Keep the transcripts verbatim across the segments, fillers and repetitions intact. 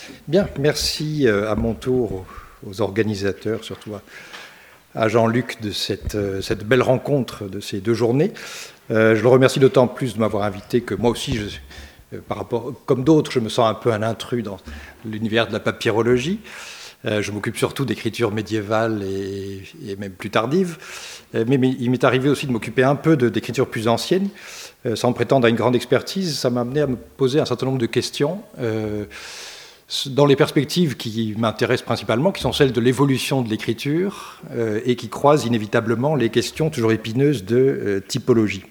Bien, merci à mon tour aux organisateurs, surtout à Jean-Luc de cette, cette belle rencontre de ces deux journées. Euh, je le remercie d'autant plus de m'avoir invité que moi aussi, je, par rapport, comme d'autres, je me sens un peu un intrus dans l'univers de la papyrologie. Euh, je m'occupe surtout d'écriture médiévale et, et même plus tardive. Euh, mais, mais il m'est arrivé aussi de m'occuper un peu d'écriture plus ancienne. Euh, sans prétendre à une grande expertise, ça m'a amené à me poser un certain nombre de questions euh, dans les perspectives qui m'intéressent principalement, qui sont celles de l'évolution de l'écriture euh, et qui croisent inévitablement les questions toujours épineuses de euh, typologie.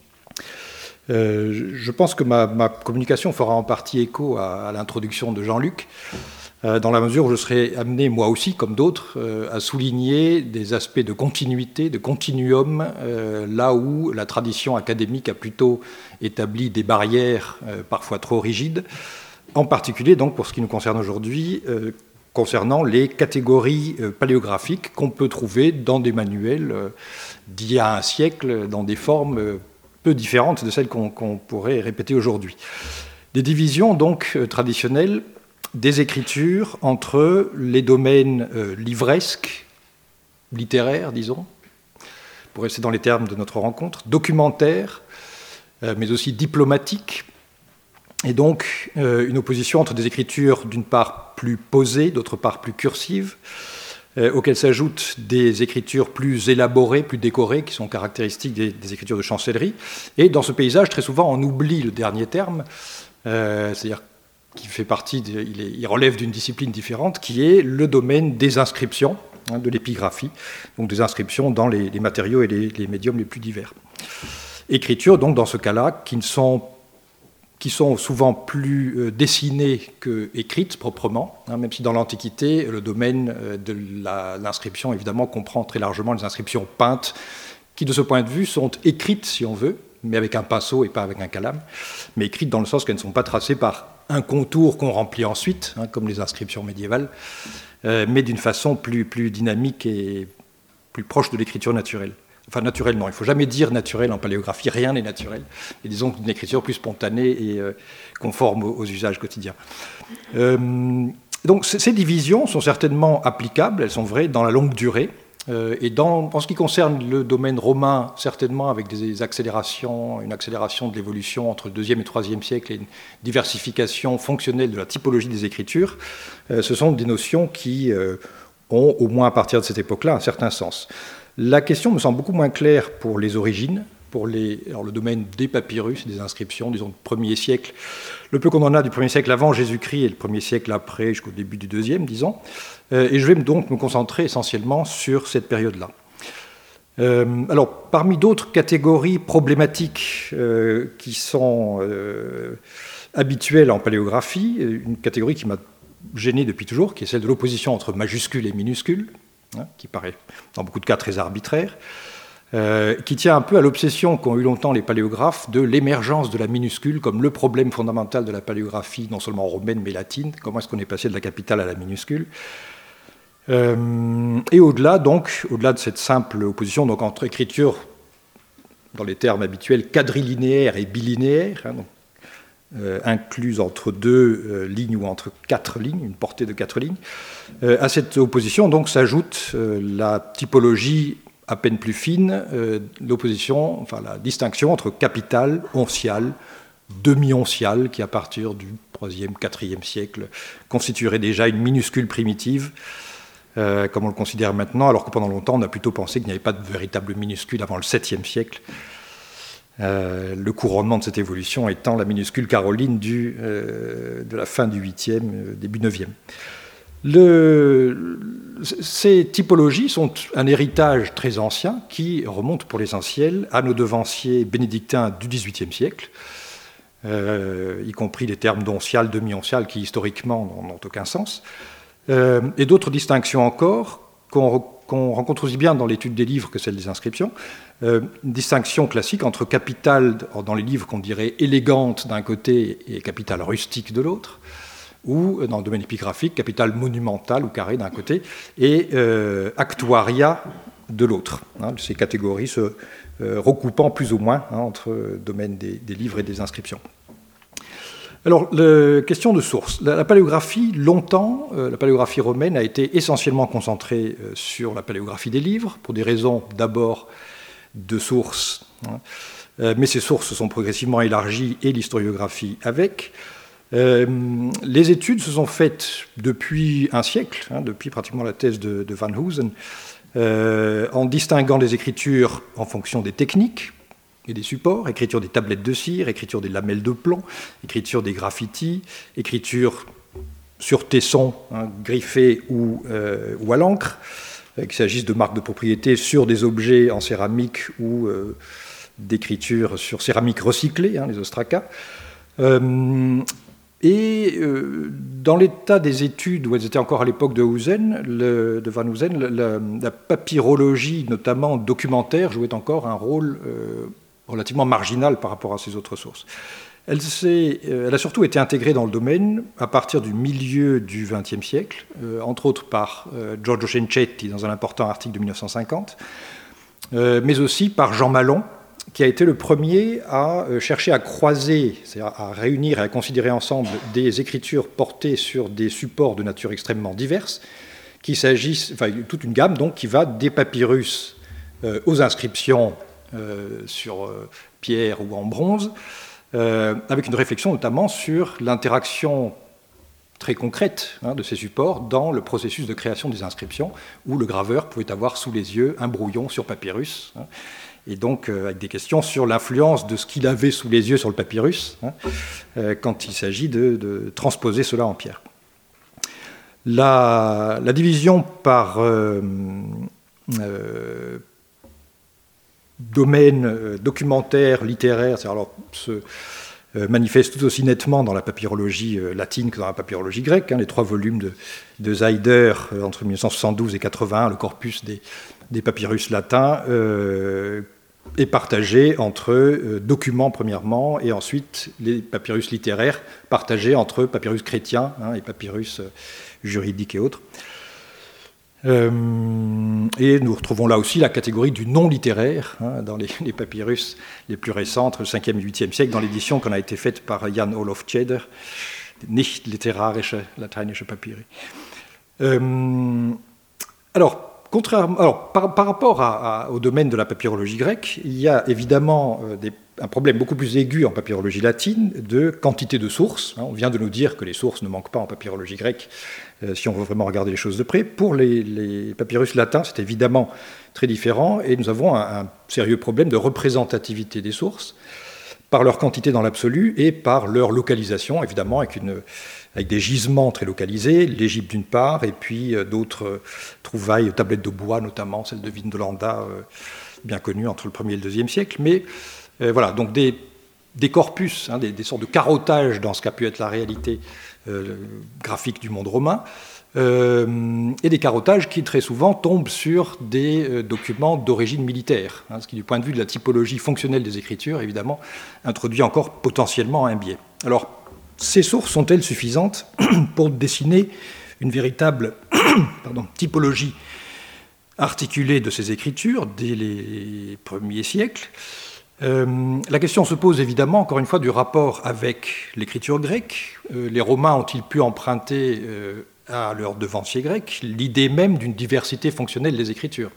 Euh, je pense que ma, ma communication fera en partie écho à, à l'introduction de Jean-Luc, euh, dans la mesure où je serai amené, moi aussi, comme d'autres, euh, à souligner des aspects de continuité, de continuum, euh, là où la tradition académique a plutôt établi des barrières euh, parfois trop rigides, en particulier donc pour ce qui nous concerne aujourd'hui, euh, concernant les catégories euh, paléographiques qu'on peut trouver dans des manuels euh, d'il y a un siècle, dans des formes euh, peu différentes de celles qu'on qu'on pourrait répéter aujourd'hui. Des divisions donc euh, traditionnelles des écritures entre les domaines euh, livresques, littéraires, disons, pour rester dans les termes de notre rencontre, documentaires, euh, mais aussi diplomatiques, et donc euh, une opposition entre des écritures d'une part plus posées, d'autre part plus cursives, euh, auxquelles s'ajoutent des écritures plus élaborées, plus décorées, qui sont caractéristiques des, des écritures de chancellerie. Et dans ce paysage, très souvent, on oublie le dernier terme, euh, c'est-à-dire qui fait partie, de, il, est, il relève d'une discipline différente, qui est le domaine des inscriptions, hein, de l'épigraphie, donc des inscriptions dans les, les matériaux et les, les médiums les plus divers. Écritures, donc, dans ce cas-là, qui ne sont qui sont souvent plus euh, dessinées qu'écrites proprement, hein, même si dans l'Antiquité, le domaine euh, de l'inscription, évidemment, comprend très largement les inscriptions peintes, qui, de ce point de vue, sont écrites, si on veut, mais avec un pinceau et pas avec un calame, mais écrites dans le sens qu'elles ne sont pas tracées par un contour qu'on remplit ensuite, hein, comme les inscriptions médiévales, euh, mais d'une façon plus, plus dynamique et plus proche de l'écriture naturelle. Enfin, naturel, non. Il ne faut jamais dire naturel en paléographie. Rien n'est naturel. Et disons qu'une écriture plus spontanée et euh, conforme aux, aux usages quotidiens. Euh, donc, ces divisions sont certainement applicables. Elles sont vraies dans la longue durée. Euh, et dans, en ce qui concerne le domaine romain, certainement avec des accélérations, une accélération de l'évolution entre le deuxième et le troisième siècle et une diversification fonctionnelle de la typologie des écritures, euh, ce sont des notions qui euh, ont, au moins à partir de cette époque-là, un certain sens. La question me semble beaucoup moins claire pour les origines, pour les, alors le domaine des papyrus, des inscriptions, disons, du premier siècle. Le peu qu'on en a du premier siècle avant Jésus-Christ et le premier siècle après, jusqu'au début du deuxième, disons. Euh, et je vais donc me concentrer essentiellement sur cette période-là. Euh, alors, parmi d'autres catégories problématiques euh, qui sont euh, habituelles en paléographie, une catégorie qui m'a gêné depuis toujours, qui est celle de l'opposition entre majuscules et minuscules, hein, qui paraît dans beaucoup de cas très arbitraire, euh, qui tient un peu à l'obsession qu'ont eu longtemps les paléographes de l'émergence de la minuscule comme le problème fondamental de la paléographie, non seulement romaine mais latine. Comment est-ce qu'on est passé de la capitale à la minuscule? euh, Et au-delà, donc, au-delà de cette simple opposition donc, entre écriture, dans les termes habituels, quadrilinéaire et bilinéaire, hein, donc, Euh, incluse entre deux euh, lignes ou entre quatre lignes, une portée de quatre lignes. Euh, à cette opposition, donc, s'ajoute euh, la typologie à peine plus fine, euh, l'opposition, enfin la distinction entre capitale, onciale, demi-onciale, qui à partir du troisième, quatrième siècle constituerait déjà une minuscule primitive, euh, comme on le considère maintenant, alors que pendant longtemps, on a plutôt pensé qu'il n'y avait pas de véritable minuscule avant le septième siècle. Euh, le couronnement de cette évolution étant la minuscule caroline du, euh, de la fin du huitième, euh, début neuvième. Le, ces typologies sont un héritage très ancien qui remonte pour l'essentiel à nos devanciers bénédictins du dix-huitième siècle, euh, y compris les termes d'oncial, demi-oncial qui historiquement n'ont aucun sens, euh, et d'autres distinctions encore qu'on qu'on rencontre aussi bien dans l'étude des livres que celle des inscriptions, euh, une distinction classique entre capitale, dans les livres qu'on dirait élégante d'un côté et capitale rustique de l'autre, ou dans le domaine épigraphique, capitale monumentale ou carrée d'un côté, et euh, actuaria de l'autre. Hein, ces catégories se euh, recoupant plus ou moins hein, entre le domaine des, des livres et des inscriptions. Alors, la question de source. La, la paléographie, longtemps, euh, la paléographie romaine a été essentiellement concentrée euh, sur la paléographie des livres, pour des raisons d'abord de sources, hein. euh, mais ces sources se sont progressivement élargies et l'historiographie avec. Euh, les études se sont faites depuis un siècle, hein, depuis pratiquement la thèse de, de Van Hoosen, euh, en distinguant les écritures en fonction des techniques et des supports, écriture des tablettes de cire, écriture des lamelles de plomb, écriture des graffitis, écriture sur tesson, hein, griffé ou, euh, ou à l'encre, euh, qu'il s'agisse de marques de propriété sur des objets en céramique ou euh, d'écriture sur céramique recyclée, hein, les ostracas. Euh, et euh, dans l'état des études où elles étaient encore à l'époque de, Hoosen, le, de Van Hoosen, la, la papyrologie, notamment documentaire, jouait encore un rôle euh, relativement marginal par rapport à ces autres sources. Elle, elle a surtout été intégrée dans le domaine à partir du milieu du vingtième siècle, euh, entre autres par euh, Giorgio Cencetti dans un important article de mille neuf cent cinquante, euh, mais aussi par Jean Malon, qui a été le premier à euh, chercher à croiser, c'est-à-dire à réunir et à considérer ensemble des écritures portées sur des supports de nature extrêmement diverses, qu'il s'agisse, enfin toute une gamme donc qui va des papyrus euh, aux inscriptions Euh, sur euh, pierre ou en bronze, euh, avec une réflexion notamment sur l'interaction très concrète, hein, de ces supports dans le processus de création des inscriptions, où le graveur pouvait avoir sous les yeux un brouillon sur papyrus, hein, et donc euh, avec des questions sur l'influence de ce qu'il avait sous les yeux sur le papyrus, hein, euh, quand il s'agit de, de transposer cela en pierre. La, la division par euh, euh, domaine euh, documentaire, littéraire, alors, se euh, manifeste tout aussi nettement dans la papyrologie euh, latine que dans la papyrologie grecque. Hein, les trois volumes de, de Zeider euh, entre mille neuf cent soixante-douze et quatre-vingt-un, le corpus des, des papyrus latins, euh, est partagé entre euh, documents premièrement et ensuite les papyrus littéraires partagés entre papyrus chrétiens, hein, et papyrus euh, juridiques et autres. Euh, et nous retrouvons là aussi la catégorie du non-littéraire, hein, dans les, les papyrus les plus récents, entre le cinquième et le huitième siècle, dans l'édition qui a été faite par Jan Olof Tscheder, Nicht literarische lateinische Papiere. Euh, alors, contrairement, alors par, par rapport à, à, au domaine de la papyrologie grecque, il y a évidemment euh, des, un problème beaucoup plus aigu en papyrologie latine de quantité de sources. Hein, on vient de nous dire que les sources ne manquent pas en papyrologie grecque, Euh, si on veut vraiment regarder les choses de près. Pour les, les papyrus latins, c'est évidemment très différent, et nous avons un, un sérieux problème de représentativité des sources, par leur quantité dans l'absolu et par leur localisation, évidemment, avec, une, avec des gisements très localisés, l'Égypte d'une part, et puis euh, d'autres euh, trouvailles, tablettes de bois, notamment celle de Vindolanda, euh, bien connue entre le premier et le deuxième siècle. Mais euh, voilà, donc des, des corpus, hein, des, des sortes de carottage dans ce qu'a pu être la réalité Euh, graphique du monde romain, euh, et des carottages qui très souvent tombent sur des euh, documents d'origine militaire, hein, ce qui du point de vue de la typologie fonctionnelle des écritures, évidemment, introduit encore potentiellement un biais. Alors, ces sources sont-elles suffisantes pour dessiner une véritable pardon, typologie articulée de ces écritures dès les premiers siècles? Euh, la question se pose évidemment, encore une fois, du rapport avec l'écriture grecque. Euh, les Romains ont-ils pu emprunter euh, à leurs devanciers grecs l'idée même d'une diversité fonctionnelle des écritures?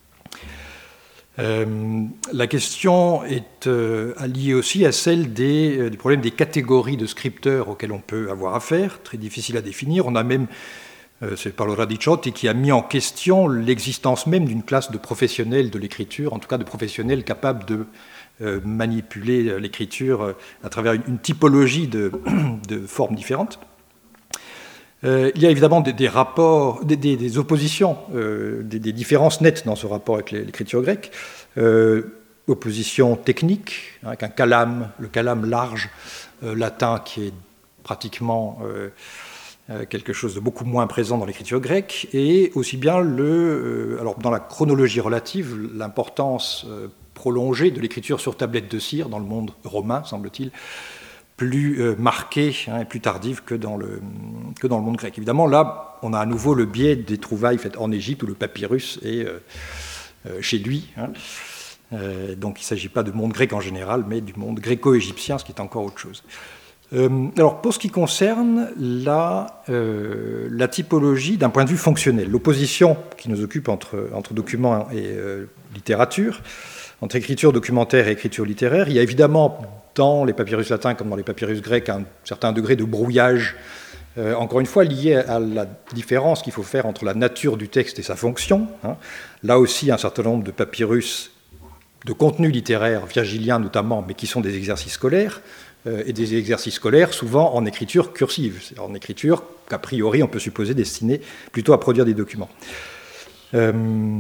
euh, La question est euh, liée aussi à celle des, euh, du problème des catégories de scripteurs auxquels on peut avoir affaire, très difficile à définir. On a même, euh, c'est Paolo Radiciotti qui a mis en question l'existence même d'une classe de professionnels de l'écriture, en tout cas de professionnels capables de Euh, manipuler l'écriture à travers une, une typologie de, de formes différentes. Euh, il y a évidemment des, des rapports, des, des, des oppositions, euh, des, des différences nettes dans ce rapport avec l'écriture grecque. Euh, opposition technique, hein, avec un calame, le calame large euh, latin qui est pratiquement euh, euh, quelque chose de beaucoup moins présent dans l'écriture grecque, et aussi bien le, euh, alors dans la chronologie relative, l'importance euh, prolongée de l'écriture sur tablette de cire dans le monde romain, semble-t-il, plus euh, marquée, hein, et plus tardive que dans, le, que dans le monde grec. Évidemment, là, on a à nouveau le biais des trouvailles faites en Égypte, où le papyrus est euh, euh, chez lui. Hein. Euh, donc il ne s'agit pas du monde grec en général, mais du monde gréco-égyptien, ce qui est encore autre chose. Euh, alors, pour ce qui concerne la, euh, la typologie d'un point de vue fonctionnel, l'opposition qui nous occupe entre, entre documents et euh, littérature, entre écriture documentaire et écriture littéraire, il y a évidemment dans les papyrus latins comme dans les papyrus grecs un certain degré de brouillage, euh, encore une fois lié à la différence qu'il faut faire entre la nature du texte et sa fonction. Hein. Là aussi, un certain nombre de papyrus de contenu littéraire, virgilien notamment, mais qui sont des exercices scolaires, euh, et des exercices scolaires souvent en écriture cursive, c'est en écriture qu'a priori on peut supposer destinée plutôt à produire des documents. Euh,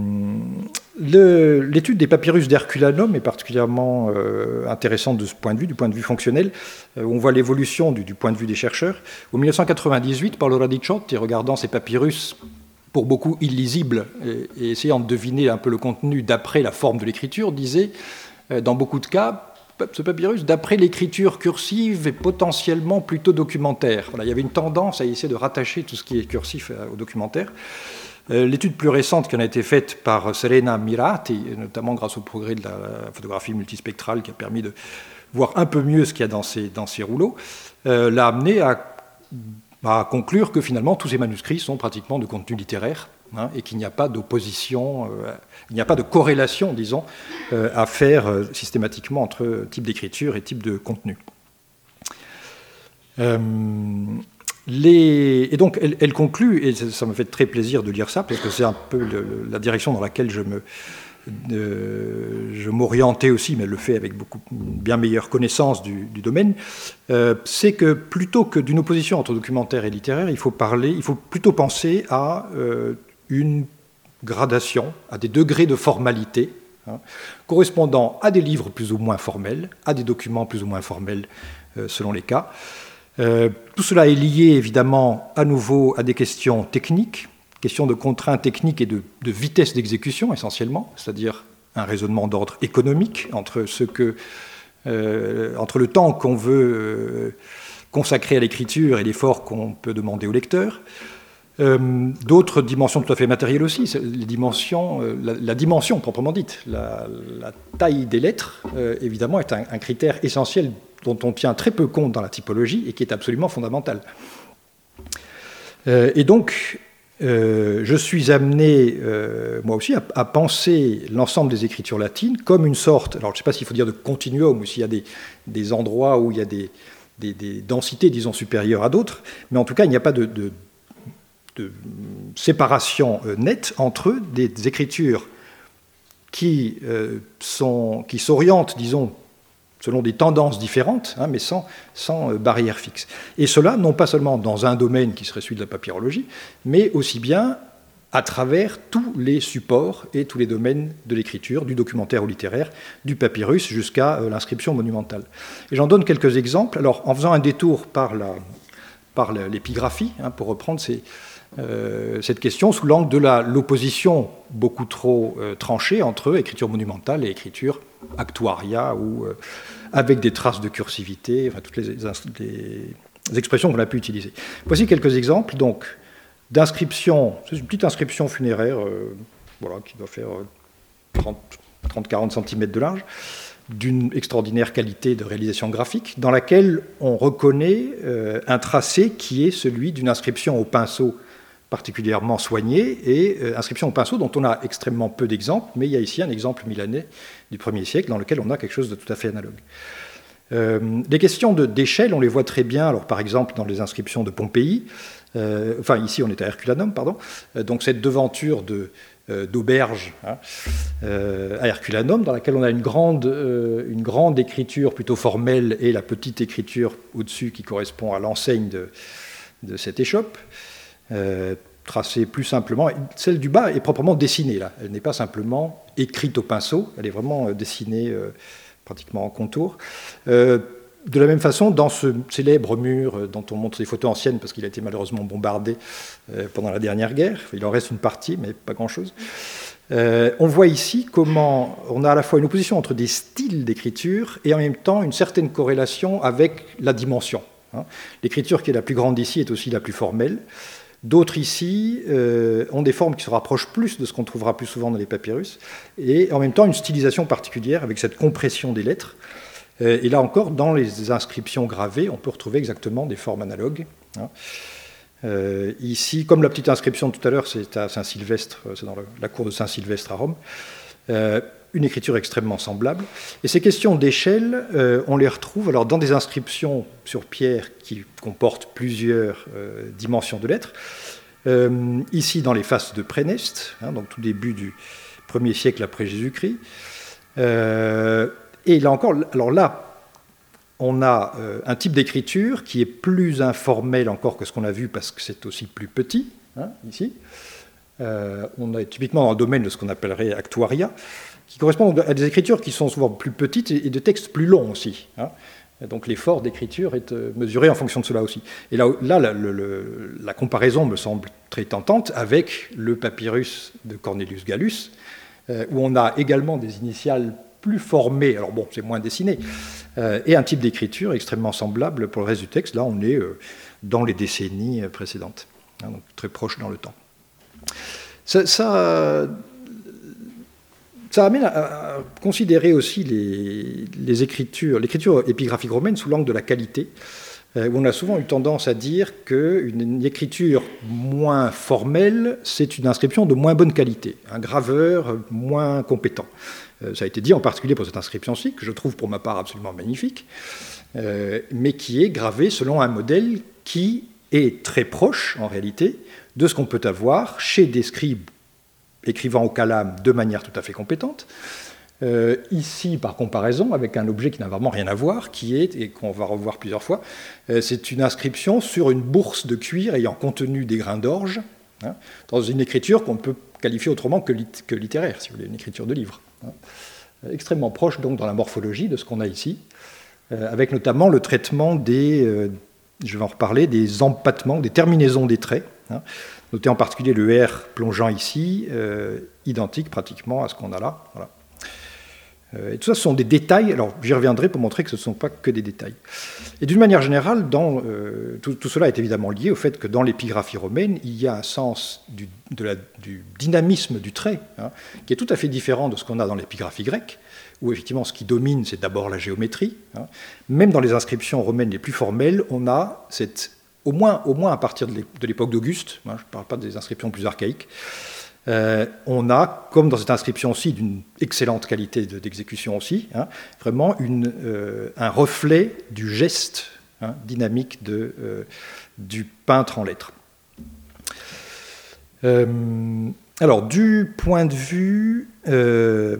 le, l'étude des papyrus d'Herculanum est particulièrement euh, intéressante de ce point de vue, du point de vue fonctionnel. Euh, on voit l'évolution du, du point de vue des chercheurs. En mille neuf cent quatre-vingt-dix-huit, Paolo Radiciotti, regardant ces papyrus pour beaucoup illisibles et, et essayant de deviner un peu le contenu d'après la forme de l'écriture, disait, euh, dans beaucoup de cas, ce papyrus, d'après l'écriture cursive, est potentiellement plutôt documentaire. Voilà, il y avait une tendance à essayer de rattacher tout ce qui est cursif au documentaire. L'étude plus récente qui en a été faite par Serena Mirati, notamment grâce au progrès de la photographie multispectrale qui a permis de voir un peu mieux ce qu'il y a dans ces, dans ces rouleaux, euh, l'a amené à, à conclure que finalement tous ces manuscrits sont pratiquement de contenu littéraire, hein, et qu'il n'y a pas d'opposition, euh, il n'y a pas de corrélation, disons, euh, à faire euh, systématiquement entre type d'écriture et type de contenu. Euh, Les... Et donc, elle, elle conclut, et ça me fait très plaisir de lire ça, parce que c'est un peu le, la direction dans laquelle je, me, euh, je m'orientais aussi, mais elle le fait avec beaucoup bien meilleure connaissance du, du domaine, euh, c'est que plutôt que d'une opposition entre documentaire et littéraire, il faut parler, il faut plutôt penser à euh, une gradation, à des degrés de formalité, hein, correspondant à des livres plus ou moins formels, à des documents plus ou moins formels, euh, selon les cas. Euh, tout cela est lié évidemment à nouveau à des questions techniques, questions de contraintes techniques et de, de vitesse d'exécution essentiellement, c'est-à-dire un raisonnement d'ordre économique entre, ce que, euh, entre le temps qu'on veut euh, consacrer à l'écriture et l'effort qu'on peut demander au lecteur. Euh, d'autres dimensions tout à fait matérielles aussi, les dimensions, euh, la, la dimension proprement dite, la, la taille des lettres, euh, évidemment, est un, un critère essentiel dont on tient très peu compte dans la typologie et qui est absolument fondamental. Euh, et donc, euh, je suis amené, euh, moi aussi, à, à penser l'ensemble des écritures latines comme une sorte, alors je ne sais pas s'il faut dire de continuum ou s'il y a des, des endroits où il y a des, des, des densités, disons, supérieures à d'autres, mais en tout cas, il n'y a pas de, de de séparation nette entre des écritures qui, euh, sont, qui s'orientent, disons, selon des tendances différentes, hein, mais sans, sans euh, barrière fixe. Et cela, non pas seulement dans un domaine qui serait celui de la papyrologie, mais aussi bien à travers tous les supports et tous les domaines de l'écriture, du documentaire ou littéraire, du papyrus jusqu'à euh, l'inscription monumentale. Et j'en donne quelques exemples. Alors, en faisant un détour par, la, par l'épigraphie, hein, pour reprendre ces... Euh, cette question sous l'angle de la, l'opposition beaucoup trop euh, tranchée entre écriture monumentale et écriture actuaria, ou euh, avec des traces de cursivité, enfin, toutes les, les, les expressions qu'on a pu utiliser. Voici quelques exemples donc, d'inscription, c'est une petite inscription funéraire, euh, voilà, qui doit faire trente à quarante centimètres de large, d'une extraordinaire qualité de réalisation graphique, dans laquelle on reconnaît euh, un tracé qui est celui d'une inscription au pinceau particulièrement soignée, et euh, inscription au pinceau dont on a extrêmement peu d'exemples, mais il y a ici un exemple milanais du premier siècle dans lequel on a quelque chose de tout à fait analogue. Euh, les questions de, d'échelle, on les voit très bien, alors par exemple dans les inscriptions de Pompéi, euh, enfin ici on est à Herculanum, pardon, euh, donc cette devanture de d'auberge, hein, euh, à Herculanum, dans laquelle on a une grande, euh, une grande écriture plutôt formelle et la petite écriture au-dessus qui correspond à l'enseigne de, de cette échoppe, euh, tracée plus simplement. Celle du bas est proprement dessinée, là. Elle n'est pas simplement écrite au pinceau, elle est vraiment dessinée euh, pratiquement en contour. Euh, De la même façon, dans ce célèbre mur dont on montre des photos anciennes, parce qu'il a été malheureusement bombardé pendant la dernière guerre, il en reste une partie, mais pas grand-chose, euh, on voit ici comment on a à la fois une opposition entre des styles d'écriture et en même temps une certaine corrélation avec la dimension. L'écriture qui est la plus grande ici est aussi la plus formelle. D'autres ici euh, ont des formes qui se rapprochent plus de ce qu'on trouvera plus souvent dans les papyrus, et en même temps une stylisation particulière avec cette compression des lettres. Et là encore, dans les inscriptions gravées, on peut retrouver exactement des formes analogues. Hein. Euh, ici, comme la petite inscription de tout à l'heure, c'est à Saint-Sylvestre, c'est dans la cour de Saint-Sylvestre à Rome, euh, une écriture extrêmement semblable. Et ces questions d'échelle, euh, on les retrouve alors dans des inscriptions sur pierre qui comportent plusieurs euh, dimensions de lettres. Euh, ici, dans les faces de Préneste, hein, donc tout début du premier siècle après Jésus-Christ. Euh, et là encore, alors là, on a euh, un type d'écriture qui est plus informel encore que ce qu'on a vu parce que c'est aussi plus petit, hein, ici. Euh, on est typiquement dans le domaine de ce qu'on appellerait actuaria, qui correspond à des écritures qui sont souvent plus petites et de textes plus longs aussi. Hein. Donc l'effort d'écriture est mesuré en fonction de cela aussi. Et là, là la, le, le, la comparaison me semble très tentante avec le papyrus de Cornelius Gallus, euh, où on a également des initiales plus formées, alors bon, c'est moins dessiné, euh, et un type d'écriture extrêmement semblable pour le reste du texte. Là, on est euh, dans les décennies précédentes, hein, donc très proche dans le temps. Ça, ça, ça amène à, à considérer aussi les, les écritures, l'écriture épigraphique romaine sous l'angle de la qualité, euh, où on a souvent eu tendance à dire qu'une une écriture moins formelle, c'est une inscription de moins bonne qualité, un graveur moins compétent. Euh, ça a été dit en particulier pour cette inscription-ci, que je trouve pour ma part absolument magnifique, euh, mais qui est gravée selon un modèle qui est très proche, en réalité, de ce qu'on peut avoir chez des scribes écrivant au calame de manière tout à fait compétente. Euh, ici, par comparaison, avec un objet qui n'a vraiment rien à voir, qui est, et qu'on va revoir plusieurs fois, euh, c'est une inscription sur une bourse de cuir ayant contenu des grains d'orge, hein, dans une écriture qu'on peut qualifier autrement que, lit- que littéraire, si vous voulez, une écriture de livre. Hein. Euh, extrêmement proche, donc, dans la morphologie de ce qu'on a ici, euh, avec notamment le traitement des... Euh, je vais en reparler, des empattements, des terminaisons des traits. Hein. Notez en particulier le R plongeant ici, euh, identique pratiquement à ce qu'on a là. Voilà. Euh, et tout ça, ce sont des détails. Alors, j'y reviendrai pour montrer que ce ne sont pas que des détails. Et d'une manière générale, dans, euh, tout, tout cela est évidemment lié au fait que dans l'épigraphie romaine, il y a un sens du, de la, du dynamisme du trait, hein, qui est tout à fait différent de ce qu'on a dans l'épigraphie grecque, où effectivement ce qui domine, c'est d'abord la géométrie. Hein. Même dans les inscriptions romaines les plus formelles, on a cette, au moins, au moins à partir de l'époque d'Auguste, hein, je ne parle pas des inscriptions plus archaïques, euh, on a, comme dans cette inscription-ci, d'une excellente qualité de, d'exécution aussi, hein, vraiment une, euh, un reflet du geste, hein, dynamique de, euh, du peintre en lettres. Euh, alors, du point de vue... Euh,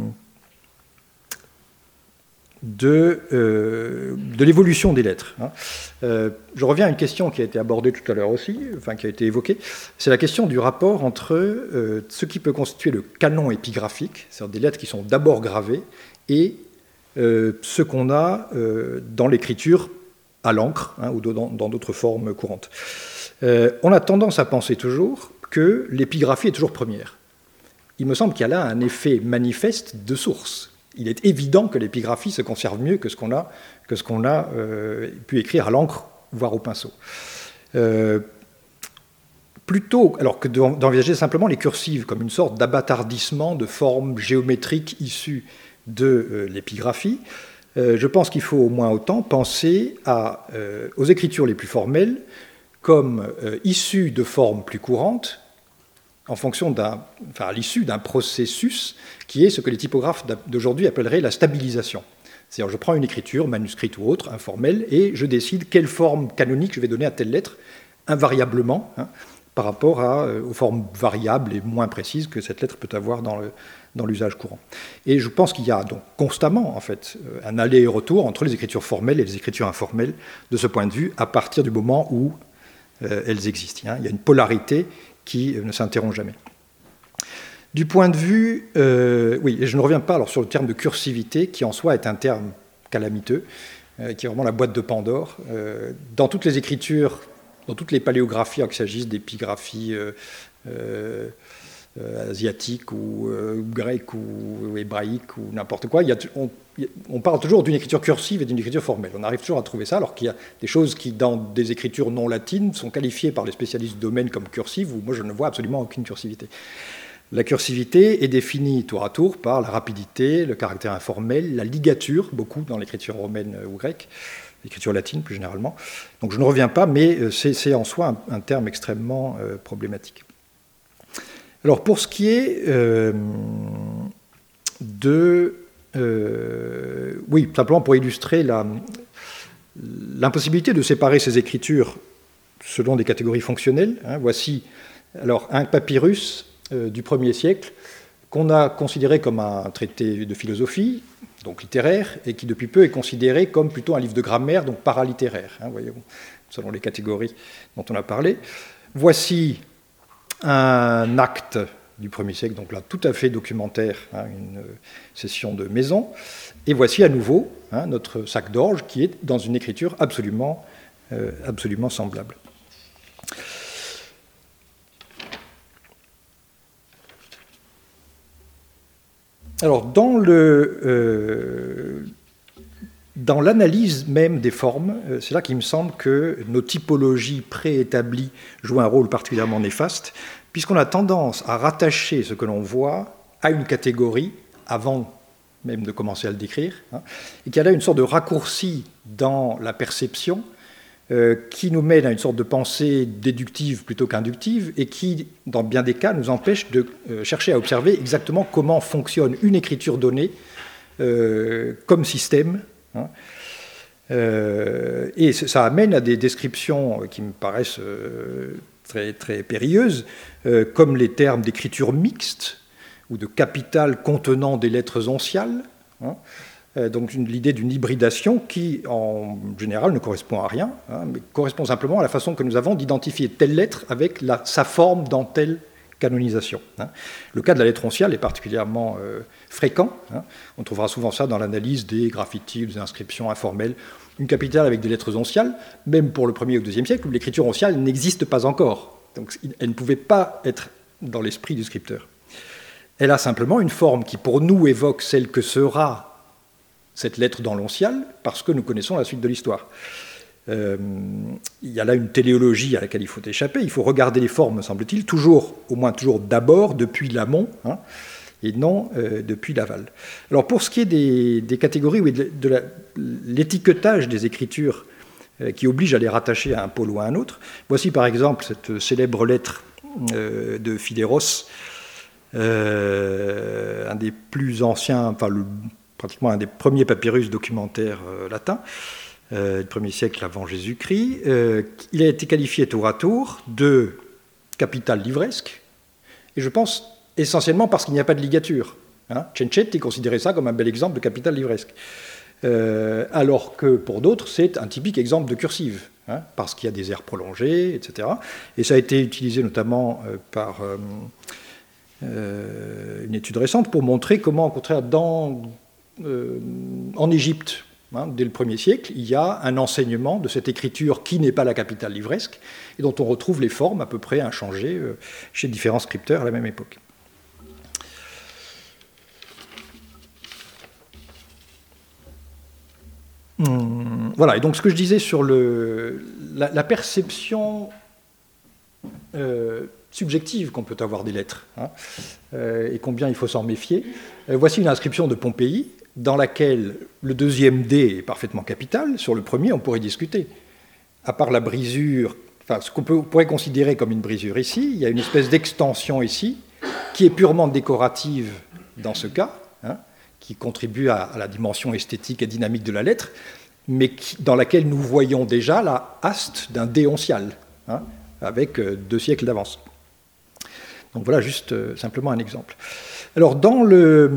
de, euh, de l'évolution des lettres. Hein. Euh, je reviens à une question qui a été abordée tout à l'heure aussi, enfin qui a été évoquée, c'est la question du rapport entre euh, ce qui peut constituer le canon épigraphique, c'est-à-dire des lettres qui sont d'abord gravées, et euh, ce qu'on a euh, dans l'écriture à l'encre, hein, ou dans, dans d'autres formes courantes. Euh, on a tendance à penser toujours que l'épigraphie est toujours première. Il me semble qu'il y a là un effet manifeste de source. Il est évident que l'épigraphie se conserve mieux que ce qu'on a, que ce qu'on a euh, pu écrire à l'encre, voire au pinceau. Euh, plutôt, alors que d'envisager simplement les cursives comme une sorte d'abattardissement de formes géométriques issues de euh, l'épigraphie, euh, je pense qu'il faut au moins autant penser à, euh, aux écritures les plus formelles comme euh, issues de formes plus courantes, en fonction d'un, enfin à l'issue d'un processus qui est ce que les typographes d'aujourd'hui appelleraient la stabilisation. C'est-à-dire, je prends une écriture, manuscrite ou autre, informelle, et je décide quelle forme canonique je vais donner à telle lettre, invariablement, hein, par rapport à, euh, aux formes variables et moins précises que cette lettre peut avoir dans, le, dans l'usage courant. Et je pense qu'il y a donc constamment, en fait, un aller et retour entre les écritures formelles et les écritures informelles, de ce point de vue, à partir du moment où euh, elles existent. Hein. Il y a une polarité qui ne s'interrompt jamais. Du point de vue... Euh, oui, et je ne reviens pas alors, sur le terme de cursivité, qui en soi est un terme calamiteux, euh, qui est vraiment la boîte de Pandore. Euh, dans toutes les écritures, dans toutes les paléographies, qu'il s'agisse d'épigraphie euh, euh, asiatique ou euh, grecque ou, ou hébraïque ou n'importe quoi, il y a, on, on parle toujours d'une écriture cursive et d'une écriture formelle. On arrive toujours à trouver ça, alors qu'il y a des choses qui, dans des écritures non latines, sont qualifiées par les spécialistes du domaine comme cursives, où moi je ne vois absolument aucune cursivité. La cursivité est définie tour à tour par la rapidité, le caractère informel, la ligature, beaucoup dans l'écriture romaine ou grecque, l'écriture latine plus généralement. Donc je ne reviens pas, mais c'est en soi un, un terme extrêmement euh, problématique. Alors pour ce qui est euh, de... Euh, oui, simplement pour illustrer l'impossibilité de séparer ces écritures selon des catégories fonctionnelles. Hein, voici alors un papyrus euh, du premier siècle qu'on a considéré comme un traité de philosophie, donc littéraire, et qui depuis peu est considéré comme plutôt un livre de grammaire, donc paralittéraire, hein, voyez, selon les catégories dont on a parlé. Voici un acte du premier siècle, donc là tout à fait documentaire, hein, une session de maison, et voici à nouveau hein, notre sac d'orge qui est dans une écriture absolument, euh, absolument semblable. Alors dans le euh, dans l'analyse même des formes, euh, c'est là qu'il me semble que nos typologies préétablies jouent un rôle particulièrement néfaste, puisqu'on a tendance à rattacher ce que l'on voit à une catégorie avant même de commencer à le décrire, hein, et qu'il y a là une sorte de raccourci dans la perception euh, qui nous mène à une sorte de pensée déductive plutôt qu'inductive et qui, dans bien des cas, nous empêche de euh, chercher à observer exactement comment fonctionne une écriture donnée euh, comme système. Hein. Euh, et ça amène à des descriptions qui me paraissent euh, très, très périlleuses, euh, comme les termes d'écriture mixte ou de capital contenant des lettres onciales. Hein. Euh, donc l'idée d'une hybridation qui, en général, ne correspond à rien, hein, mais correspond simplement à la façon que nous avons d'identifier telle lettre avec la, sa forme dans telle canonisation. Hein. Le cas de la lettre onciale est particulièrement euh, fréquent. Hein. On trouvera souvent ça dans l'analyse des graffitis, des inscriptions informelles. Une capitale avec des lettres onciales, même pour le premier ou deuxième siècle, où l'écriture onciale n'existe pas encore. Donc elle ne pouvait pas être dans l'esprit du scripteur. Elle a simplement une forme qui, pour nous, évoque celle que sera cette lettre dans l'onciale, parce que nous connaissons la suite de l'histoire. Euh, il y a là une téléologie à laquelle il faut échapper. Il faut regarder les formes, me semble-t-il, toujours, au moins toujours d'abord, depuis l'amont, hein, et non euh, depuis l'aval. Alors pour ce qui est des, des catégories, oui, de, de la, l'étiquetage des écritures euh, qui oblige à les rattacher à un pôle ou à un autre, voici par exemple cette célèbre lettre euh, de Philéros, euh, un des plus anciens, enfin le, pratiquement un des premiers papyrus documentaires euh, latins, euh, du premier siècle avant Jésus-Christ. Euh, il a été qualifié tour à tour de capitale livresque, et je pense essentiellement parce qu'il n'y a pas de ligature. Hein. Cenchet considérait ça comme un bel exemple de capitale livresque. Euh, alors que pour d'autres, c'est un typique exemple de cursive, hein, parce qu'il y a des airs prolongés, et cetera. Et ça a été utilisé notamment euh, par euh, euh, une étude récente pour montrer comment, au contraire, dans, euh, en Égypte, hein, dès le premier siècle, il y a un enseignement de cette écriture qui n'est pas la capitale livresque, et dont on retrouve les formes à peu près inchangées euh, chez différents scripteurs à la même époque. Voilà, et donc ce que je disais sur le, la, la perception euh, subjective qu'on peut avoir des lettres, hein, euh, et combien il faut s'en méfier. Euh, voici une inscription de Pompéi, dans laquelle le deuxième D est parfaitement capital. Sur le premier, on pourrait discuter. À part la brisure, enfin, ce qu'on peut, pourrait considérer comme une brisure ici, il y a une espèce d'extension ici, qui est purement décorative dans ce cas, hein, qui contribue à, à la dimension esthétique et dynamique de la lettre, mais qui, dans laquelle nous voyons déjà la haste d'un dé oncial, hein, avec euh, deux siècles d'avance. Donc voilà juste euh, simplement un exemple. Alors dans, le,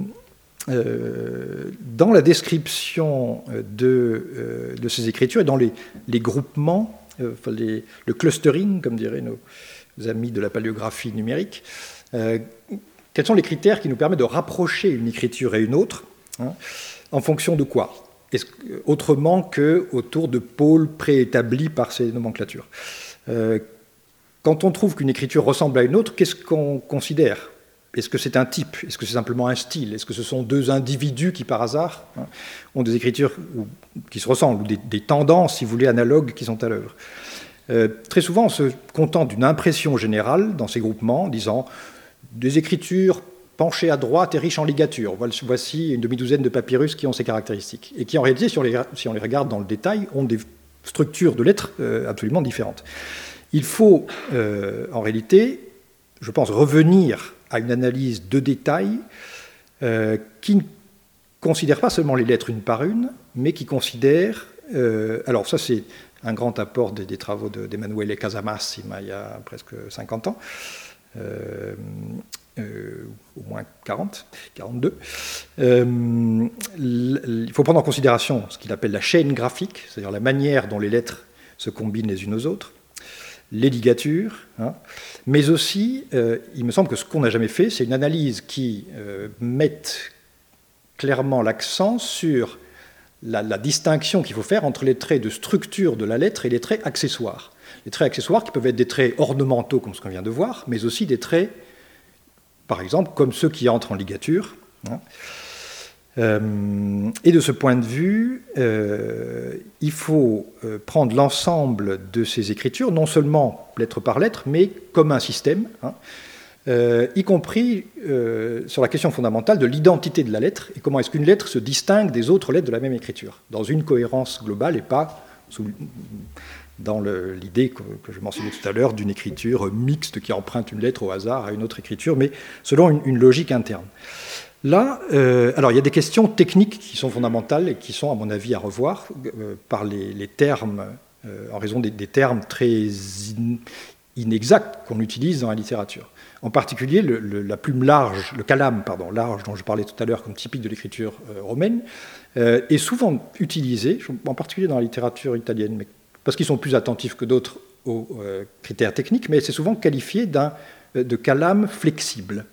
euh, dans la description de, euh, de ces écritures et dans les, les groupements, euh, les, le clustering, comme diraient nos amis de la paléographie numérique, euh, quels sont les critères qui nous permettent de rapprocher une écriture et une autre, hein, en fonction de quoi? Est-ce, autrement qu'autour de pôles préétablis par ces nomenclatures. Euh, quand on trouve qu'une écriture ressemble à une autre, qu'est-ce qu'on considère? Est-ce que c'est un type? Est-ce que c'est simplement un style? Est-ce que ce sont deux individus qui, par hasard, hein, ont des écritures ou, qui se ressemblent, ou des, des tendances, si vous voulez, analogues qui sont à l'œuvre? euh, Très souvent, on se contente d'une impression générale dans ces groupements, en disant des écritures penchées à droite et riches en ligatures. Voici une demi-douzaine de papyrus qui ont ces caractéristiques, et qui en réalité, si on les, si on les regarde dans le détail, ont des structures de lettres euh, absolument différentes. Il faut, euh, en réalité, je pense, revenir à une analyse de détail euh, qui ne considère pas seulement les lettres une par une, mais qui considère... Euh, alors ça, c'est un grand apport des, des travaux d'Emanuele Casamassi, il y a presque cinquante ans, euh, euh, au moins quarante, quarante-deux. Euh, il faut prendre en considération ce qu'il appelle la chaîne graphique, c'est-à-dire la manière dont les lettres se combinent les unes aux autres, les ligatures, hein, mais aussi, euh, il me semble que ce qu'on n'a jamais fait, c'est une analyse qui euh, mette clairement l'accent sur la, la distinction qu'il faut faire entre les traits de structure de la lettre et les traits accessoires. Les traits accessoires qui peuvent être des traits ornementaux, comme ce qu'on vient de voir, mais aussi des traits, par exemple, comme ceux qui entrent en ligature, hein. Euh, et de ce point de vue, euh, il faut euh, prendre l'ensemble de ces écritures, non seulement lettre par lettre, mais comme un système, hein, euh, y compris euh, sur la question fondamentale de l'identité de la lettre et comment est-ce qu'une lettre se distingue des autres lettres de la même écriture, dans une cohérence globale et pas sous, dans l'idée que, que je mentionnais tout à l'heure d'une écriture mixte qui emprunte une lettre au hasard à une autre écriture, mais selon une, une logique interne. Là, euh, alors il y a des questions techniques qui sont fondamentales et qui sont, à mon avis, à revoir euh, par les, les termes, euh, en raison des, des termes très in, inexacts qu'on utilise dans la littérature. En particulier, le, le, la plume large, le calame, pardon, large, dont je parlais tout à l'heure comme typique de l'écriture euh, romaine, euh, est souvent utilisé, en particulier dans la littérature italienne, mais, parce qu'ils sont plus attentifs que d'autres aux euh, critères techniques, mais c'est souvent qualifié d'un, de calame flexible.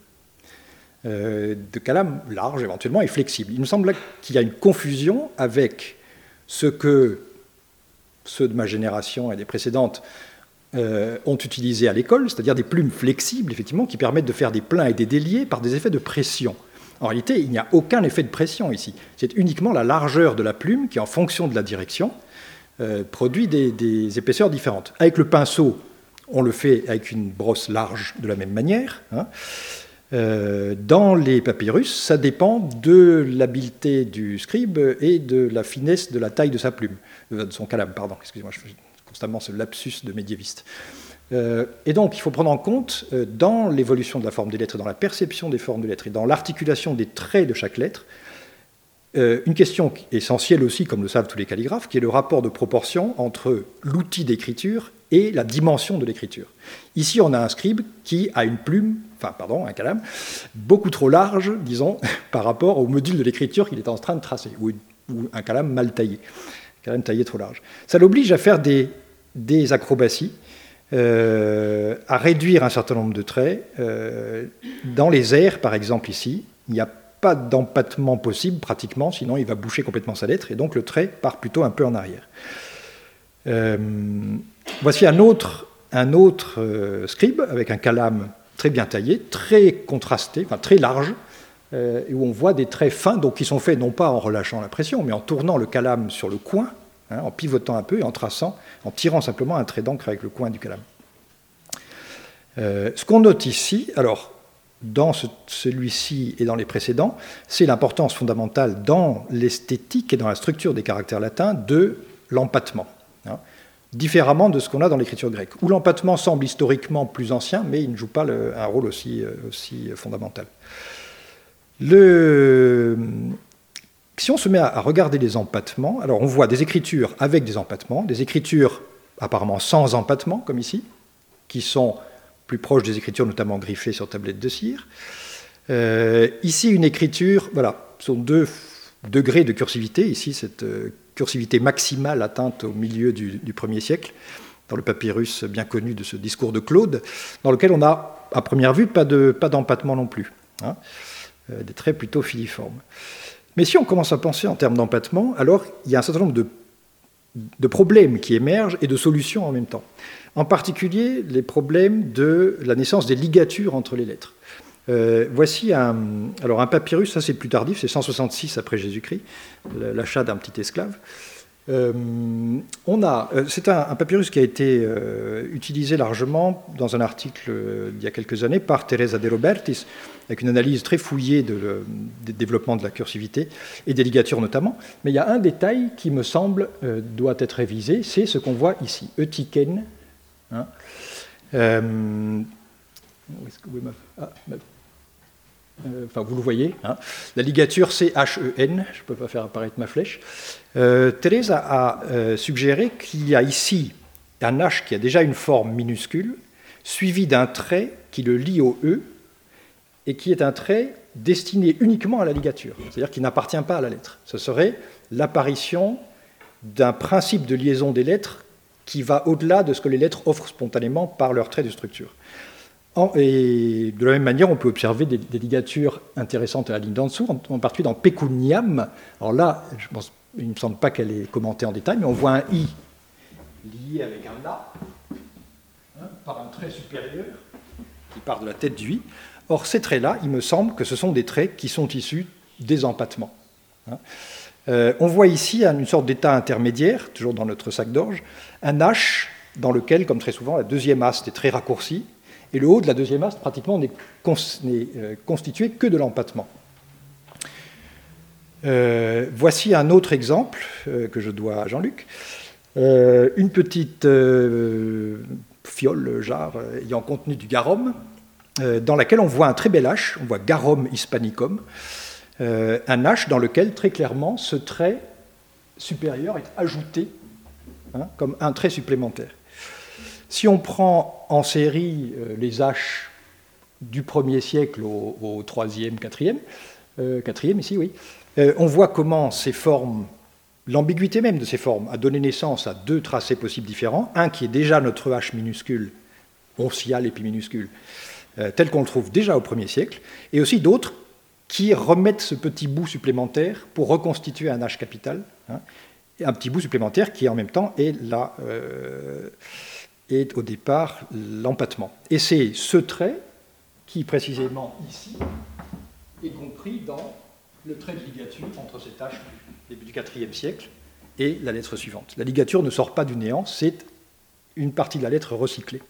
Euh, de calame large éventuellement et flexible. Il me semble qu'il y a une confusion avec ce que ceux de ma génération et des précédentes euh, ont utilisé à l'école, c'est-à-dire des plumes flexibles, effectivement, qui permettent de faire des pleins et des déliés par des effets de pression. En réalité, il n'y a aucun effet de pression ici. C'est uniquement la largeur de la plume qui, en fonction de la direction, euh, produit des, des épaisseurs différentes. Avec le pinceau, on le fait avec une brosse large de la même manière, hein. Euh, dans les papyrus, ça dépend de l'habileté du scribe et de la finesse de la taille de sa plume, de son calame, pardon, excusez-moi, je fais constamment ce lapsus de médiéviste. Euh, et donc, il faut prendre en compte, euh, dans l'évolution de la forme des lettres, dans la perception des formes de lettres et dans l'articulation des traits de chaque lettre, euh, une question essentielle aussi, comme le savent tous les calligraphes, qui est le rapport de proportion entre l'outil d'écriture et la dimension de l'écriture. Ici, on a un scribe qui a une plume, enfin, pardon, un calame, beaucoup trop large, disons, par rapport au module de l'écriture qu'il est en train de tracer, ou, ou un calame mal taillé, un calame taillé trop large. Ça l'oblige à faire des, des acrobaties, euh, à réduire un certain nombre de traits. Euh, dans les airs, par exemple, ici, il n'y a pas d'empattement possible, pratiquement, sinon il va boucher complètement sa lettre, et donc le trait part plutôt un peu en arrière. Euh, voici un autre, un autre euh, scribe avec un calame très bien taillé, très contrasté, enfin très large, euh, où on voit des traits fins, donc qui sont faits non pas en relâchant la pression, mais en tournant le calame sur le coin, hein, en pivotant un peu et en traçant, en tirant simplement un trait d'encre avec le coin du calame. Euh, ce qu'on note ici, alors dans ce, celui-ci et dans les précédents, c'est l'importance fondamentale dans l'esthétique et dans la structure des caractères latins de l'empattement, hein, différemment de ce qu'on a dans l'écriture grecque, où l'empattement semble historiquement plus ancien, mais il ne joue pas le, un rôle aussi, aussi fondamental. Le... Si on se met à, à regarder les empattements, alors on voit des écritures avec des empattements, des écritures apparemment sans empattement, comme ici, qui sont plus proches des écritures notamment griffées sur tablette de cire. Euh, ici, une écriture, voilà, ce sont deux degrés de cursivité, ici, cette euh, cursivité maximale atteinte au milieu du, du premier siècle, dans le papyrus bien connu de ce discours de Claude, dans lequel on n'a, à première vue, pas de, pas d'empattement non plus, hein, euh, des traits plutôt filiformes. Mais si on commence à penser en termes d'empattement, alors il y a un certain nombre de, de problèmes qui émergent et de solutions en même temps. En particulier, les problèmes de la naissance des ligatures entre les lettres. Euh, voici un, alors un papyrus, ça c'est plus tardif, c'est cent soixante-six après Jésus-Christ, l'achat d'un petit esclave. Euh, on a, euh, c'est un, un papyrus qui a été euh, utilisé largement dans un article euh, d'il y a quelques années par Teresa De Robertis, avec une analyse très fouillée de, de, des développements de la cursivité et des ligatures notamment. Mais il y a un détail qui me semble euh, doit être révisé, c'est ce qu'on voit ici, Eutiken. Hein, euh, où est-ce que vous pouvez ah, Euh, enfin, vous le voyez, hein. La ligature C H E N, je ne peux pas faire apparaître ma flèche. Euh, Thérèse a, a euh, suggéré qu'il y a ici un H qui a déjà une forme minuscule, suivi d'un trait qui le lie au E, et qui est un trait destiné uniquement à la ligature, c'est-à-dire qui n'appartient pas à la lettre. Ce serait l'apparition d'un principe de liaison des lettres qui va au-delà de ce que les lettres offrent spontanément par leur trait de structure. Et de la même manière, on peut observer des, des ligatures intéressantes à la ligne d'en dessous, en, en particulier dans Pecuniam. Alors là, je pense, il ne me semble pas qu'elle est commentée en détail, mais on voit un I lié avec un A, hein, par un trait supérieur qui part de la tête du I. Or, ces traits-là, il me semble que ce sont des traits qui sont issus des empattements. Hein. Euh, on voit ici une sorte d'état intermédiaire, toujours dans notre sac d'orge, un H dans lequel, comme très souvent, la deuxième haste est très raccourcie, et le haut de la deuxième haste, pratiquement, n'est constitué que de l'empattement. Euh, voici un autre exemple euh, que je dois à Jean-Luc. Euh, une petite euh, fiole, jarre, ayant contenu du garum, euh, dans laquelle on voit un très bel H, on voit Garum hispanicum, euh, un H dans lequel, très clairement, ce trait supérieur est ajouté, hein, comme un trait supplémentaire. Si on prend en série euh, les H du premier siècle au, au troisième, quatrième, euh, quatrième ici, oui, euh, on voit comment ces formes, l'ambiguïté même de ces formes, a donné naissance à deux tracés possibles différents. Un qui est déjà notre H minuscule, oncial et puis minuscule, euh, tel qu'on le trouve déjà au premier siècle, et aussi d'autres qui remettent ce petit bout supplémentaire pour reconstituer un H capital, hein, et un petit bout supplémentaire qui en même temps est la... Euh, est au départ l'empattement. Et c'est ce trait qui, précisément ici, est compris dans le trait de ligature entre cet H du début du quatrième siècle et la lettre suivante. La ligature ne sort pas du néant, c'est une partie de la lettre recyclée.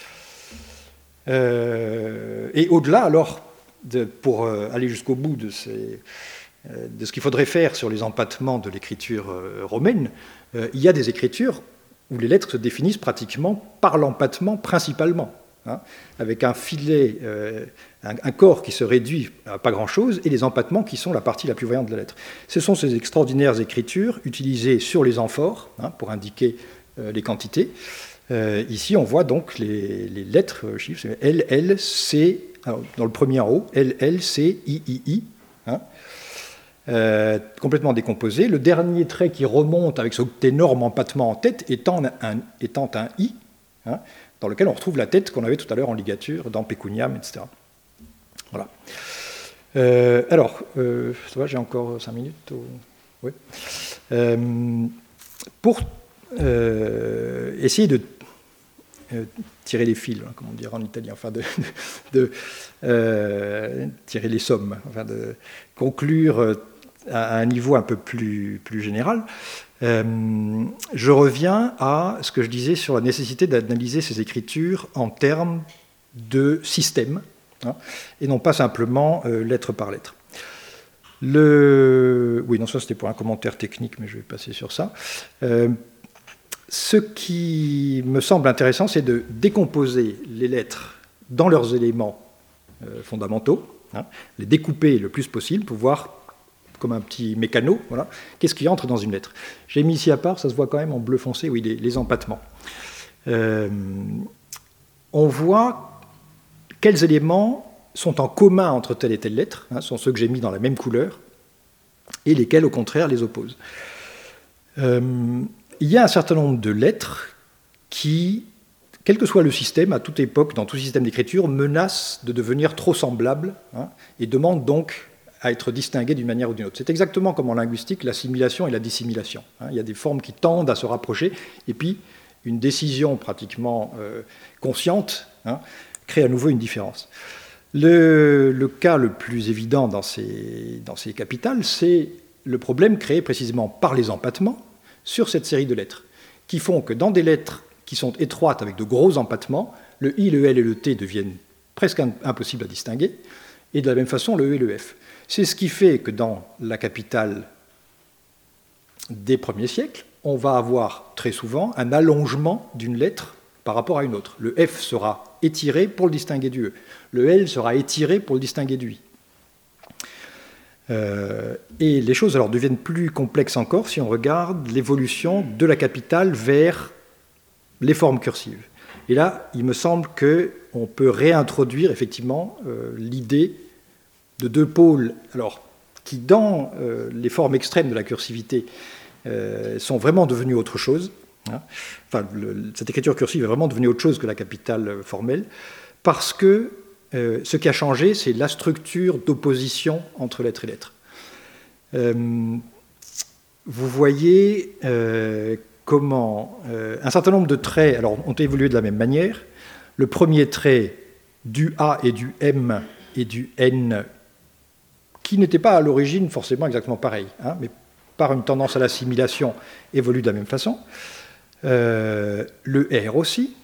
Euh, et au-delà, alors, de, pour aller jusqu'au bout de, ces, de ce qu'il faudrait faire sur les empattements de l'écriture romaine, il y a des écritures où les lettres se définissent pratiquement par l'empattement principalement, hein, avec un filet, euh, un, un corps qui se réduit à pas grand-chose, et les empattements qui sont la partie la plus voyante de la lettre. Ce sont ces extraordinaires écritures utilisées sur les amphores, hein, pour indiquer euh, les quantités. Euh, ici, on voit donc les, les lettres, euh, chiffres, L, L, C, alors, dans le premier en haut, L, L, C, I, I, I, hein, Euh, complètement décomposé. Le dernier trait qui remonte avec cet énorme empattement en tête étant un, étant un I, hein, dans lequel on retrouve la tête qu'on avait tout à l'heure en ligature, dans Pecuniam, et cetera. Voilà. Euh, alors, euh, ça va, j'ai encore cinq minutes ou... Oui. Euh, pour euh, essayer de euh, tirer les fils, hein, comme on dirait en italien, enfin de, de euh, tirer les sommes, enfin de conclure euh, à un niveau un peu plus, plus général, euh, je reviens à ce que je disais sur la nécessité d'analyser ces écritures en termes de système, hein, et non pas simplement euh, lettre par lettre. Le... Oui, non, ça c'était pour un commentaire technique, mais je vais passer sur ça. Euh, ce qui me semble intéressant, c'est de décomposer les lettres dans leurs éléments euh, fondamentaux, hein, les découper le plus possible pour voir, comme un petit mécano, voilà, qu'est-ce qui entre dans une lettre. J'ai mis ici à part, ça se voit quand même en bleu foncé, oui, les, les empattements. Euh, on voit quels éléments sont en commun entre telle et telle lettre, hein, sont ceux que j'ai mis dans la même couleur, et lesquels, au contraire, les opposent. Euh, il y a un certain nombre de lettres qui, quel que soit le système, à toute époque, dans tout système d'écriture, menacent de devenir trop semblables, hein, et demandent donc à être distinguées d'une manière ou d'une autre. C'est exactement comme en linguistique, l'assimilation et la dissimilation. Hein, il y a des formes qui tendent à se rapprocher, et puis une décision pratiquement euh, consciente, hein, crée à nouveau une différence. Le, le cas le plus évident dans ces, dans ces capitales, c'est le problème créé précisément par les empattements, sur cette série de lettres, qui font que dans des lettres qui sont étroites avec de gros empattements, le I, le L et le T deviennent presque impossibles à distinguer, et de la même façon le E et le F. C'est ce qui fait que dans la capitale des premiers siècles, on va avoir très souvent un allongement d'une lettre par rapport à une autre. Le F sera étiré pour le distinguer du E. Le L sera étiré pour le distinguer du I. Euh, et les choses alors deviennent plus complexes encore si on regarde l'évolution de la capitale vers les formes cursives. Et là, il me semble qu'on peut réintroduire effectivement euh, l'idée de deux pôles, alors, qui dans euh, les formes extrêmes de la cursivité euh, sont vraiment devenus autre chose. Hein. Enfin, le, cette écriture cursive est vraiment devenue autre chose que la capitale formelle, parce que euh, ce qui a changé, c'est la structure d'opposition entre lettre et lettre. Euh, vous voyez euh, comment euh, un certain nombre de traits alors, ont évolué de la même manière. Le premier trait du A et du M et du N, qui n'était pas à l'origine forcément exactement pareil, hein, mais par une tendance à l'assimilation, évolue de la même façon. Euh, le R aussi.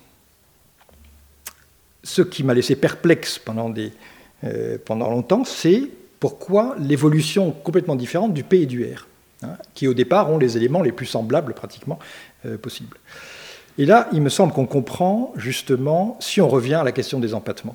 Ce qui m'a laissé perplexe pendant, des, euh, pendant longtemps, c'est pourquoi l'évolution complètement différente du P et du R, hein, qui au départ ont les éléments les plus semblables pratiquement euh, possibles. Et là, il me semble qu'on comprend justement, si on revient à la question des empattements.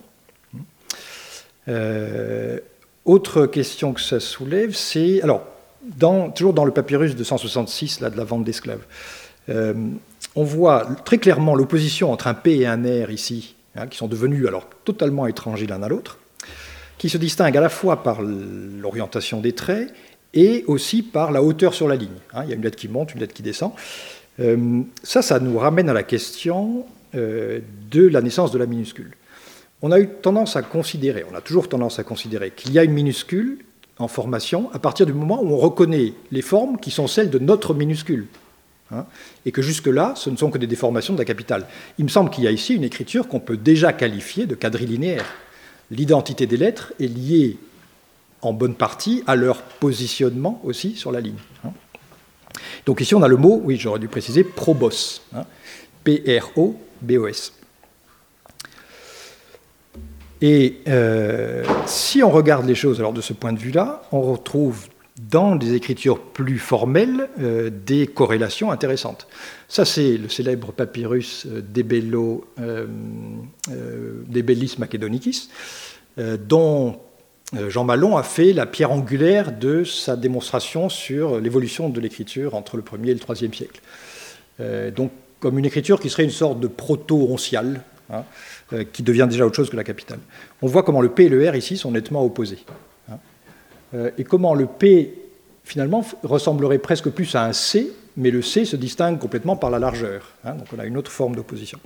Euh, autre question que ça soulève, c'est, alors, dans, toujours dans le papyrus de cent soixante-six, là, de la vente d'esclaves, euh, on voit très clairement l'opposition entre un P et un R ici, hein, qui sont devenus alors totalement étrangers l'un à l'autre, qui se distinguent à la fois par l'orientation des traits et aussi par la hauteur sur la ligne. Hein, il y a une lettre qui monte, une lettre qui descend. Euh, ça, ça nous ramène à la question euh, de la naissance de la minuscule. On a eu tendance à considérer, on a toujours tendance à considérer qu'il y a une minuscule en formation à partir du moment où on reconnaît les formes qui sont celles de notre minuscule. Hein, et que jusque-là, ce ne sont que des déformations de la capitale. Il me semble qu'il y a ici une écriture qu'on peut déjà qualifier de quadrilinéaire. L'identité des lettres est liée en bonne partie à leur positionnement aussi sur la ligne. Hein. Donc ici, on a le mot, oui, j'aurais dû préciser, probos, hein, P R O B O S. Et euh, si on regarde les choses alors, de ce point de vue-là, on retrouve dans des écritures plus formelles euh, des corrélations intéressantes. Ça, c'est le célèbre papyrus euh, d'Ebello, euh, euh, d'Ebellis Macedonicis, euh, dont euh, Jean Malon a fait la pierre angulaire de sa démonstration sur l'évolution de l'écriture entre le premier et le troisième siècle. Euh, donc, comme une écriture qui serait une sorte de proto-onciale, hein, euh, qui devient déjà autre chose que la capitale. On voit comment le P et le R ici sont nettement opposés. Hein. Euh, et comment le P, finalement, ressemblerait presque plus à un C, mais le C se distingue complètement par la largeur. Hein, donc on a une autre forme d'opposition.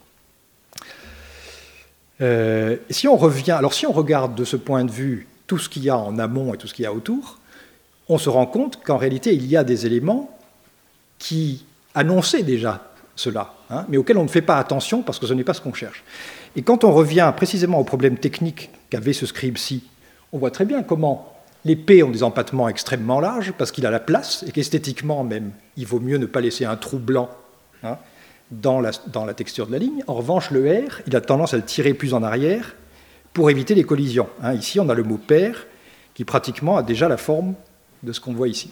Euh, et si on revient, alors si on regarde de ce point de vue tout ce qu'il y a en amont et tout ce qu'il y a autour, on se rend compte qu'en réalité, il y a des éléments qui annonçaient déjà cela, hein, mais auxquels on ne fait pas attention parce que ce n'est pas ce qu'on cherche. Et quand on revient précisément au problème technique qu'avait ce scribe-ci, on voit très bien comment les P ont des empattements extrêmement larges parce qu'il a la place et qu'esthétiquement même, il vaut mieux ne pas laisser un trou blanc, hein, dans, la, dans la texture de la ligne. En revanche, le R, il a tendance à le tirer plus en arrière pour éviter les collisions. Hein. Ici, on a le mot pair qui pratiquement a déjà la forme de ce qu'on voit ici.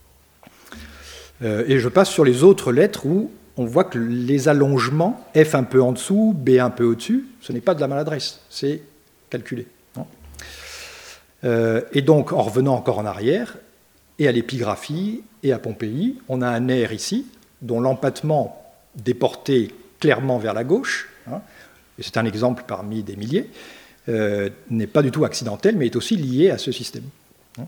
Euh, et je passe sur les autres lettres où on voit que les allongements, F un peu en dessous, B un peu au-dessus, ce n'est pas de la maladresse, c'est calculé. Hein. Euh, et donc, en revenant encore en arrière, et à l'épigraphie, et à Pompéi, on a un R ici, dont l'empattement déporté clairement vers la gauche, hein, et c'est un exemple parmi des milliers, euh, n'est pas du tout accidentel, mais est aussi lié à ce système. Hein.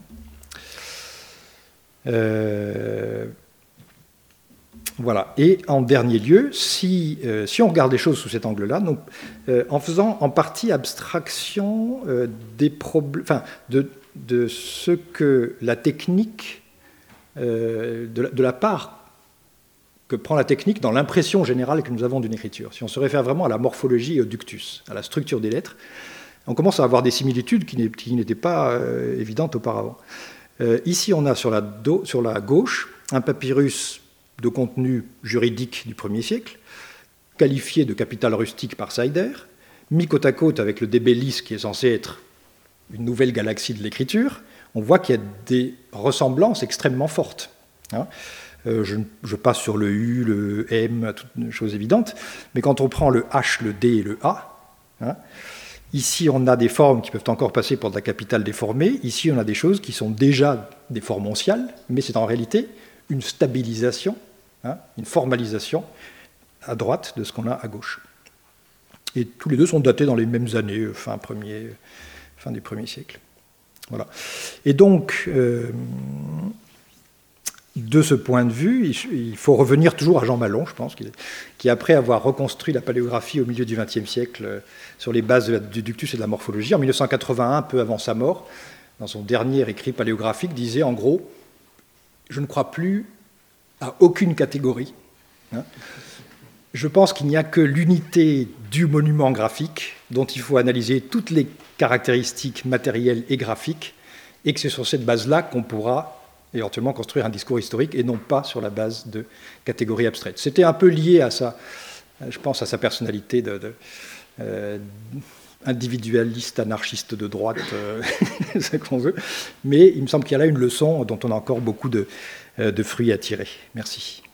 Euh, Voilà. Et en dernier lieu, si, euh, si on regarde les choses sous cet angle-là, donc, euh, en faisant en partie abstraction euh, des problèmes, enfin, de, de ce que la technique, euh, de, la, de la part que prend la technique dans l'impression générale que nous avons d'une écriture. Si on se réfère vraiment à la morphologie et au ductus, à la structure des lettres, on commence à avoir des similitudes qui n'étaient pas euh, évidentes auparavant. Euh, ici, on a sur la, do, sur la gauche un papyrus de contenu juridique du premier siècle, qualifié de capital rustique par Seider, mis côte à côte avec le Débellis qui est censé être une nouvelle galaxie de l'écriture, on voit qu'il y a des ressemblances extrêmement fortes. Hein. Euh, je, je passe sur le U, le M, toutes choses évidentes, mais quand on prend le H, le D et le A, hein, ici on a des formes qui peuvent encore passer pour de la capitale déformée, ici on a des choses qui sont déjà des formes onciales, mais c'est en réalité une stabilisation, hein, une formalisation à droite de ce qu'on a à gauche. Et tous les deux sont datés dans les mêmes années, fin, premier, fin du premier siècle. Voilà. Et donc, euh, de ce point de vue, il faut revenir toujours à Jean Malon, je pense, qui, après avoir reconstruit la paléographie au milieu du vingtième siècle sur les bases du ductus et de la morphologie, en mille neuf cent quatre-vingt-un, peu avant sa mort, dans son dernier écrit paléographique, disait en gros, je ne crois plus à aucune catégorie. Hein. Je pense qu'il n'y a que l'unité du monument graphique dont il faut analyser toutes les caractéristiques matérielles et graphiques, et que c'est sur cette base-là qu'on pourra éventuellement construire un discours historique et non pas sur la base de catégories abstraites. C'était un peu lié à sa, je pense, à sa personnalité de, de, euh, individualiste, anarchiste de droite, euh, ce qu'on veut, mais il me semble qu'il y a là une leçon dont on a encore beaucoup de, de fruits à tirer. Merci.